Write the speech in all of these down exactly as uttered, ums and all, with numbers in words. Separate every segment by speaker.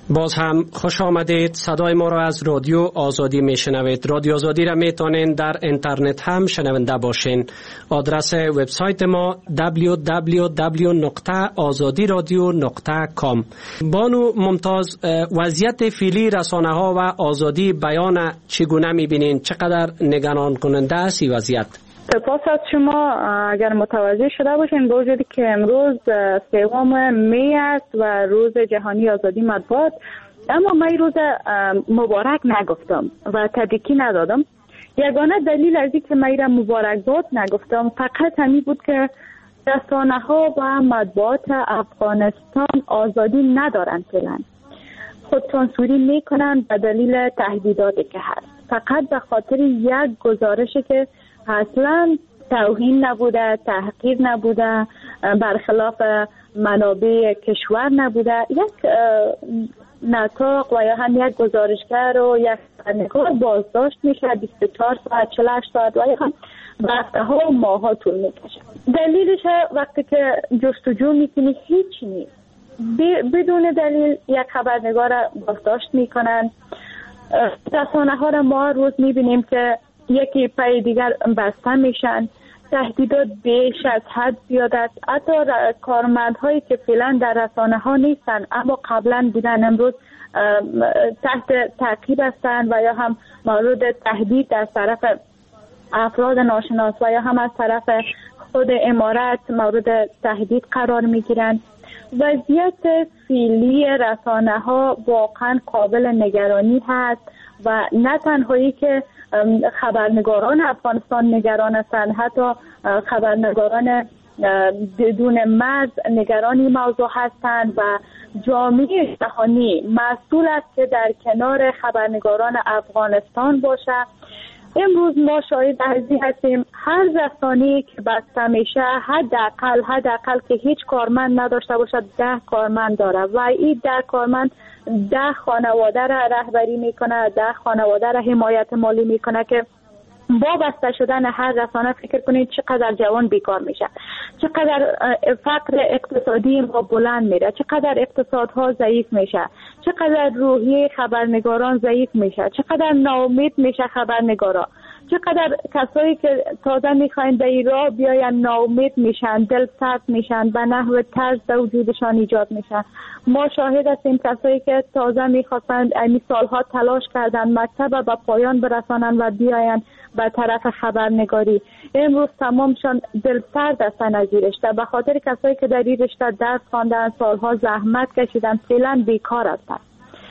Speaker 1: باز هم خوش آمدید. صدای ما را از رادیو آزادی میشنوید. رادیو آزادی را میتونین در اینترنت هم شنونده باشین. آدرس وبسایت ما دبلیو دبلیو دبلیو دات آزادی رادیو دات کام. بانو ممتاز، وضعیت فعلی رسانه ها و آزادی بیان چگونه میبینین؟ چقدر نگران کننده است این وضعیت؟
Speaker 2: سپاس از شما. اگر متوجه شده باشین با وجودی که امروز سوم می است و روز جهانی آزادی مطبوعات، اما من روز مبارک نگفتم و تبریکی ندادم. یگانه دلیل از این که من را مبارک باد نگفتم فقط همین بود که رسانه ها و مطبوعات افغانستان آزادی ندارن فعلا. خودسانسوری میکنن به دلیل تهدیداتی که هست، فقط به خاطر یک گزارشی که اصلا توهین نبوده، تحقیر نبوده، برخلاف منابع کشور نبوده، یک نطاق و یا هم یک گزارشگر و یک خبرنگار بازداشت میشه بیست و چهار ساعت، چهل و هشت ساعت و یا هم هفته ها و ماه ها طول میکشه. دلیلش وقتی که جستجو میکنی هیچ نیست، بدون دلیل یک خبرنگار بازداشت میکنن. رسانه ها را ما روز میبینیم که یکی پای دیگر بسته میشن، تهدیدات بیش از حد زیاد است. حتی کارمندهایی که فعلا در رسانه ها نیستن اما قبلا بودن امروز تحت تعقیب هستند و یا هم مورد تهدید از طرف افراد ناشناس و یا هم از طرف خود امارت مورد تهدید قرار میگیرند. وضعیت فعلی رسانه ها واقعا قابل نگرانی هست و نه تنهایی که خبرنگاران افغانستان نگران هستند، حتی خبرنگاران بدون مرز نگران این موضوع هستند و جامعه جهانی مسئول است که در کنار خبرنگاران افغانستان باشه. امروز ما شاهد ازی هستیم هر رسانه‌ای که بسته میشه حداقل حداقل که هیچ کارمند نداشته باشد ده کارمند داره و این ده کارمند ده خانواده را رهبری میکنه، ده خانواده را حمایت مالی میکنه که با بسته شدن هر رسانه فکر کنید چقدر جوان بیکار میشه، چقدر فقر اقتصادی ما بلند میره، چقدر اقتصادها ضعیف میشه، چقدر روحیه خبرنگاران ضعیف میشه، چقدر ناامید میشه خبرنگارا، چقدر کسایی که تازه میخواین به این راه بیاین ناامید میشن، دل سرد میشن، به نحو طرز در وجودشان ایجاد میشن. ما شاهد هستیم کسایی که تازه میخواستند این سالها تلاش کردن مکتب به پایان برسانن و بیاین به طرف خبرنگاری، امروز تمامشان دل سرد هستن از این رشته به خاطر کسایی که در این رشته درس خواندن، سالها زحمت کشیدن، فعلا بیکار هستند.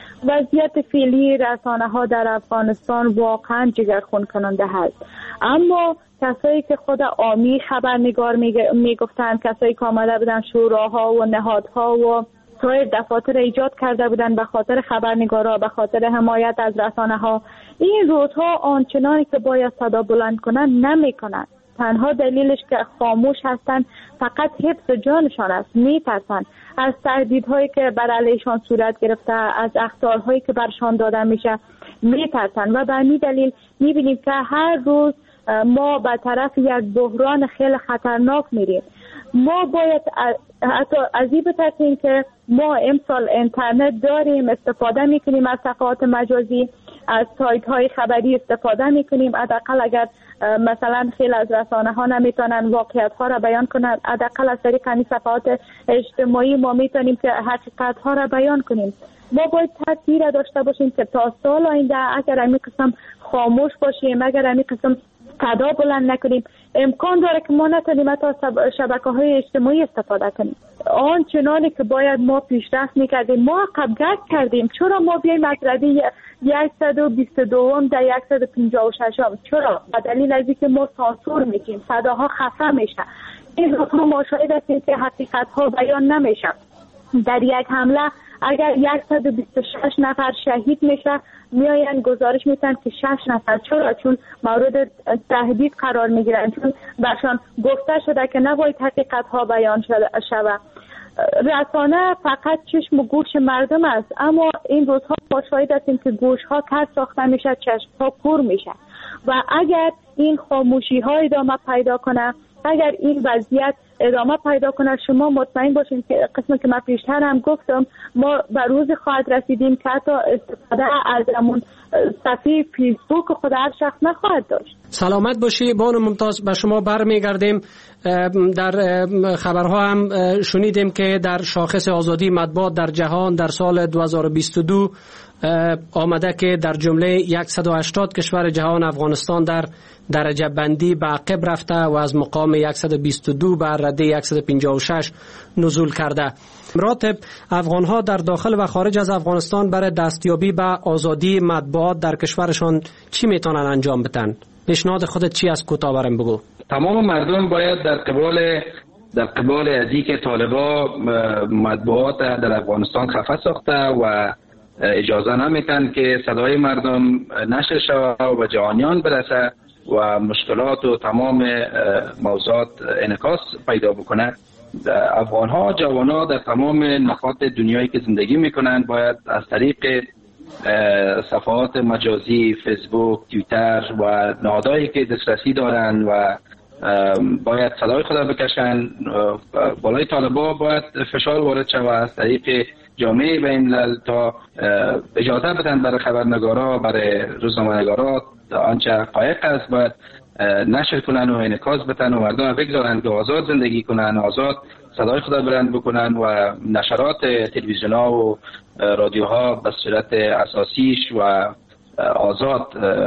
Speaker 2: وضعیت فعلی رسانه ها در افغانستان واقعا جگرخون کننده هست. اما کسایی که خود عامی خبرنگار میگفتن، کسایی که آمده بودن شوراها و نهادها و سایر دفاتر ایجاد کرده بودن به خاطر خبرنگارا، به خاطر حمایت از رسانه ها، این روزها آنچنانی که باید صدا بلند کنن نمی کنن. تنها دلیلش که خاموش هستن فقط حفظ جانشان است. میترسن از تهدیدهایی که بر علیشان صورت گرفته، از اخطارهایی که برشان داده میشه میترسن و به همین دلیل میبینیم که هر روز ما به طرف یک بحران خیلی خطرناک میریم. ما باید حتی از این بترسیم که ما امسال اینترنت داریم، استفاده میکنیم از صفحات مجازی، از سایت های خبری استفاده میکنیم. حداقل اگر مثلا خیلی از رسانه ها نمیتونن واقعیت ها را بیان کنند، حداقل از طریق همین صفحات اجتماعی ما میتونیم که حقیقت ها را بیان کنیم. ما باید تدبیر داشته باشیم که تا سال آینده اگر همین قسم خاموش باشیم، اگر همین قسم صدا بلند نکنیم، امکان داره که ما نتونیم تا شبکه های اجتماعی استفاده کنیم. آنچنانی که باید ما پیشرفت میکردیم ما عقب‌گرد کردیم. چرا ما بیایم از رده صد و بیست و دو در صد و پنجاه و شش؟ چرا؟ به دلیل از اینکه ما سانسور میکنیم، صداها خفه میشه. این روزها ما شاهد هستیم که حقیقت ها بیان نمیشه. در یک حمله اگر صد و بیست و شش نفر شهید میشه، میاین گزارش میتن که شش نفر. چرا؟ چون مورد تهدید قرار میگیرن، چون برشان گفته شده که نباید حقیقت ها بیان شود. رسانه فقط چشم و گوش مردم است، اما این روزها ما شاهد هستیم که گوش ها کج ساخته میشه، چشم ها کور میشه و اگر این خاموشی ها ادامه پیدا کنه اگر این وضعیت ادامه پیدا کنه، شما مطمئن باشین که قسمی که من پیشتر هم گفتم، ما به روز خواهد رسیدیم که حتی استفاده از همون صفحه فیسبوک خود هر شخص نخواهد داشت.
Speaker 1: سلامت باشی بانو ممتاز. به شما برمیگردیم. در خبرها هم شنیدیم که در شاخص آزادی مطبوعات در جهان در سال دو هزار و بیست و دو آمده که در جمله صد و هشتاد کشور جهان افغانستان در درجه بندی به عقب رفته و از مقام صد و بیست و دو بر رده صد و پنجاه و شش نزول کرده. مراتب افغان ها در داخل و خارج از افغانستان برای دستیابی به آزادی مطبوعات در کشورشان چی میتونن انجام بدن؟ پیشنهاد خودت چی از کوتاه برام بگو.
Speaker 3: تمام مردم باید در قبال در قبال از اینکه طالبا مطبوعات در افغانستان خفه ساخته و اجازه نمیتن که صدای مردم نشر شود و به جهانیان برسه و مشکلات و تمام موضوعات انعکاس پیدا بکنه، افغان ها جوان ها در تمام نقاط دنیایی که زندگی میکنند باید از طریق صفحات مجازی فیسبوک، توییتر و نهادهایی که دسترسی دارند و باید صدای خود بکشن. بالای طالبا باید فشار وارد شود از طریق جامعه بین الملل تا اجازه بدن برای خبرنگارا، برای روزنامه‌نگارا آنچه حقایق است باید نشر کنن و انعکاس بدن و مردم بگذارن که آزاد زندگی کنن، آزاد صدای خود بلند بکنن و نشرات تلویزیون‌ها و رادیوها به صورت اساسیش و آزاد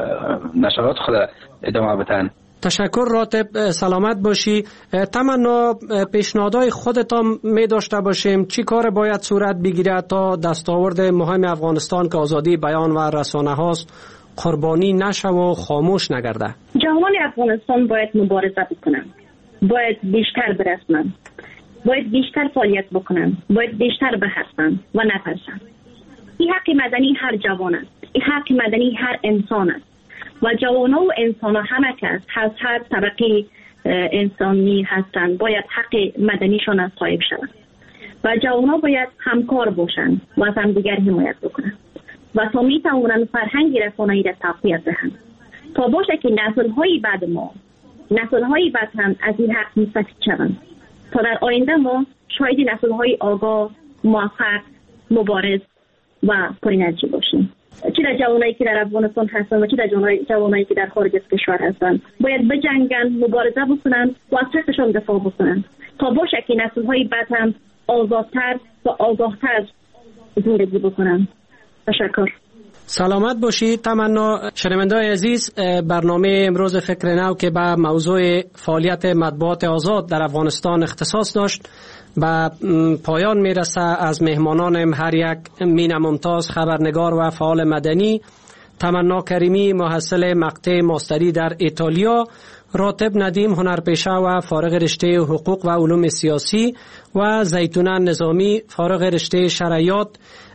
Speaker 3: نشرات خود ادامه بدن.
Speaker 1: تشکر راتب. سلامت باشی. تمنا پیشنهادهای خودت هم می داشته باشیم چی کار باید صورت بگیره تا دستاورد مهم افغانستان که آزادی بیان و رسانه هاست قربانی نشه و خاموش نگرده؟
Speaker 4: جوان افغانستان باید مبارزه بکنن، باید بیشتر برسنن، باید بیشتر فعالیت بکنن، باید بیشتر بحثن و نترسن. این حق مدنی هر جوان است، این حق مدنی هر انسان است و جوان و انسان ها همه کس از هر طبقه انسانی هستند باید حق مدنیشان از صاحب شوند و جوان ها باید همکار باشند و از هم دیگر حمایت بکنند و تا می توانند فرهنگ رسانه‌ای را تقویت دهند تا باشه که نسل های بعد ما، نسل های بعد هم از این حق مستفید شوند تا در آینده ما شاید نسل های آگاه، موفق، مبارز و پرانرژی باشیم. چه در جوانایی که در افغانستان هستند و چه در جوانایی که در خارج از کشور هستند باید بجنگن، مبارزه بکنن و از حقشان دفاع بکنن تا باشه که نسل‌های بعد هم آزادتر و آگاهتر زندگی بکنن. تشکر.
Speaker 1: سلامت باشی. تمنا. شنونده‌های عزیز، برنامه امروز فکر نو که به موضوع فعالیت مطبوعات آزاد در افغانستان اختصاص داشت به پایان میرسه. از مهمانانم هر یک مینا ممتاز خبرنگار و فعال مدنی، تمنا کریمی محصل مقطع ماستری در ایتالیا، راتب ندیم هنرپیشه و فارغ رشته حقوق و علوم سیاسی و زیتونه نظامی فارغ رشته شرعیات.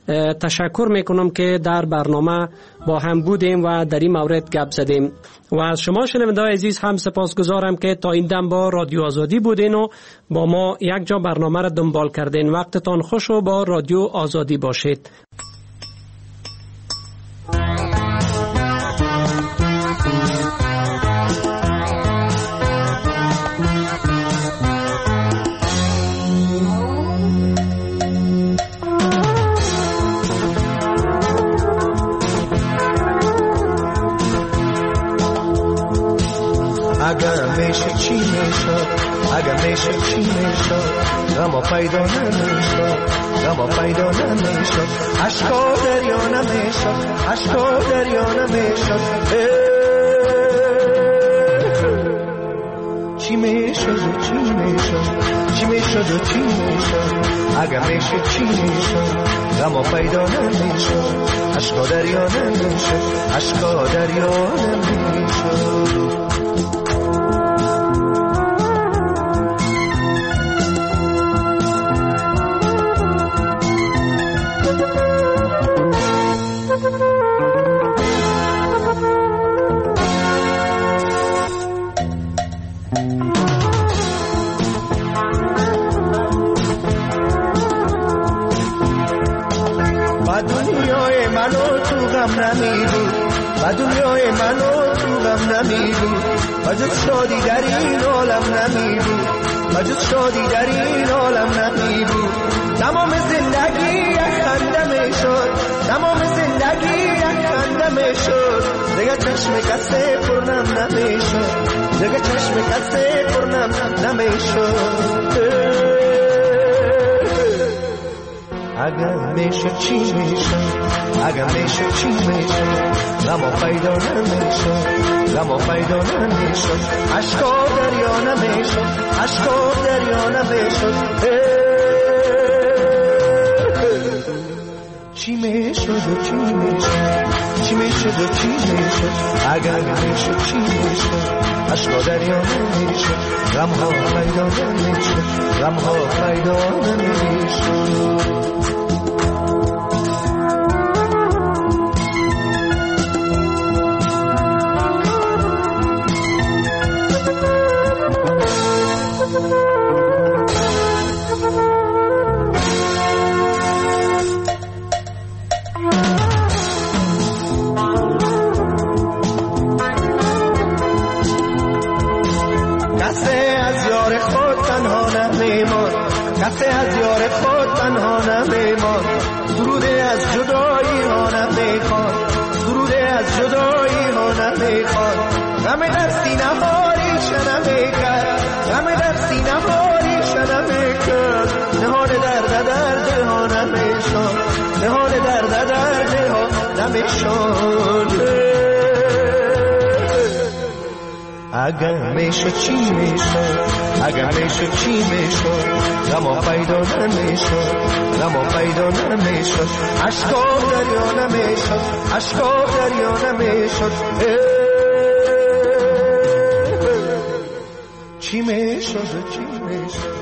Speaker 1: تشکر میکنم که در برنامه با هم بودیم و در این مورد گپ زدیم و از شما شنونده‌های عزیز هم سپاسگزارم که تا این دم با رادیو آزادی بودین و با ما یک جا برنامه را دنبال کردین. وقتتان خوش و با رادیو آزادی باشید.
Speaker 5: اگر میشه چی میشد، اگر میشه چی میشد، غم پیدا نمیشد، غم پیدا نمیشد، عشقا دریا نمیشد، عشقا دریا نمیشد. چی میشد، چی میشد، چی میشد و چی میشد، اگر میشه چی میشد، غم پیدا نمیشد، عشقا دریا نمیشد، عشقا دریا نمیشد. و دنیای منو تو غم نمی بود، و جز شادی در این عالم نمی بود، و جز شادی در این عالم نمی بود. تمام زندگی یک خنده می شد، تمام زندگی یک خنده می شد. دیگه چشم کسی پرنم نمی شد، دیگه چشم کسی پرنم نمی شد. اگر میشد چی میشد، اگر میشد چی میشد، غم پیدا نمیشد، غم پیدا نمیشد. عشقا دریا نمیشد، عشقا دریا نمیشد. چی میشد و چی میشد، چی میشد و چی میشد، اگر میشد چی میشد، عشقا دریا نمیشد، غم ها پیدا نمیشد، غم ها پیدا نمیشد. کسی از یار خود تنها نمیمان، دروده از جدایی ها نمیخوان، دروده از جدایی ها نمیخوان. غم در سینه ها ریشه نمیکرد، غم در سینه ها ریشه نمیکرد. نهان درد درد ها نمیشون، نهان درد درد ها نمیشون. اگر میشد چی میشد، اگر میشد چی میشد، غم پیدا نمیشد، غم پیدا نمیشد. عشقا دریا نمیشد، عشقا دریا نمیشد. چی میشد و چی میشد.